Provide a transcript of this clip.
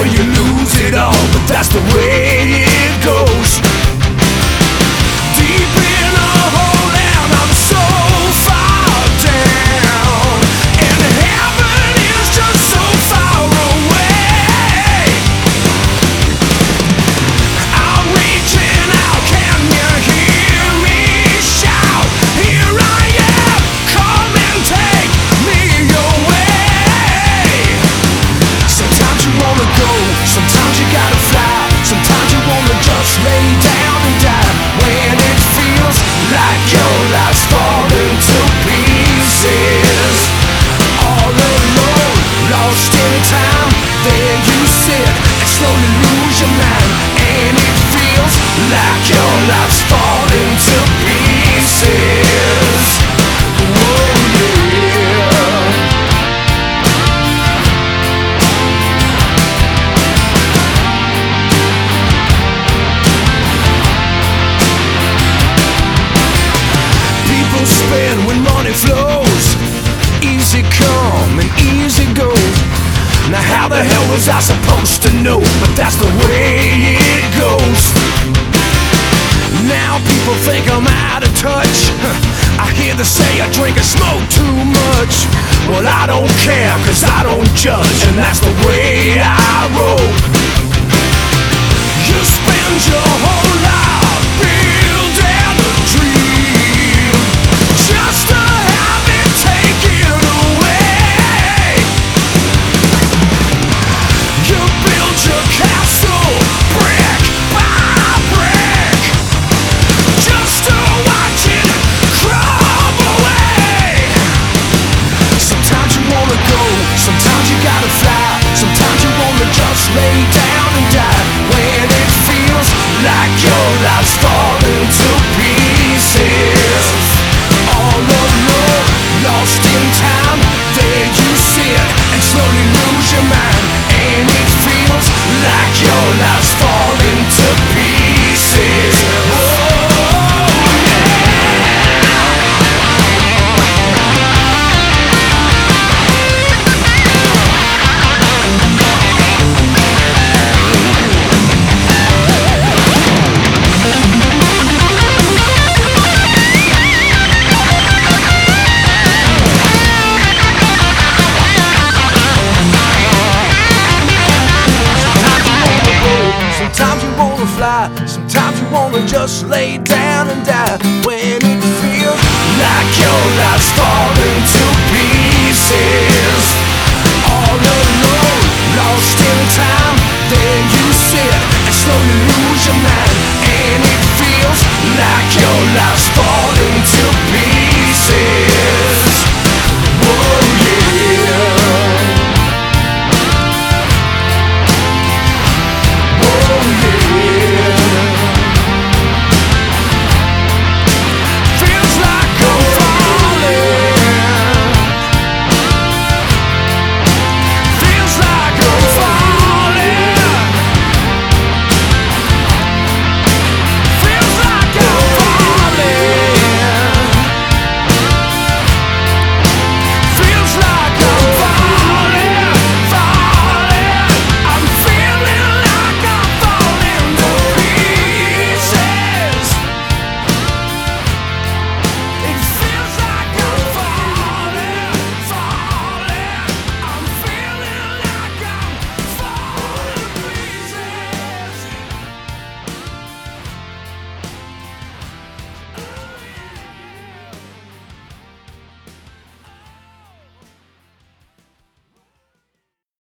or you lose it all, but that's the way it goes. Deep in a hole and I'm so far down, and heaven is just so far away. I'm reaching out, can you hear me shout? Here I am, come and take me away. Sometimes you wanna go, sometimes you gotta fly, sometimes you wanna just lay down and die. When it feels like your life's falling to pieces, all alone, lost in time, there you sit and slowly lose your mind. And it feels like your life's falling to pieces. Whoa, yeah. People spend when money flows, easy come and easy go. Now how the hell was I supposed to know? But that's the way it goes. Now people think I'm out of touch. I hear they say I drink and smoke too much. Well, I don't care, cause I don't judge, and that's the way I roll. You spend your whole life building a dream, just to have it taken away. You build your castle brick by brick, just to watch it crumble away. Sometimes you wanna go, sometimes you gotta fly, sometimes you wanna just lay down and die. When it feels like your life's falling to pieces, all alone, lost in time, there you sit and slowly lose your mind. And it feels like your life's falling to pieces. Oh, sometimes you wanna fly, sometimes you wanna just lay down and die. When it feels like your life's falling to pieces, all alone, lost in time, there you sit and slowly lose your mind. And it feels like your life's falling to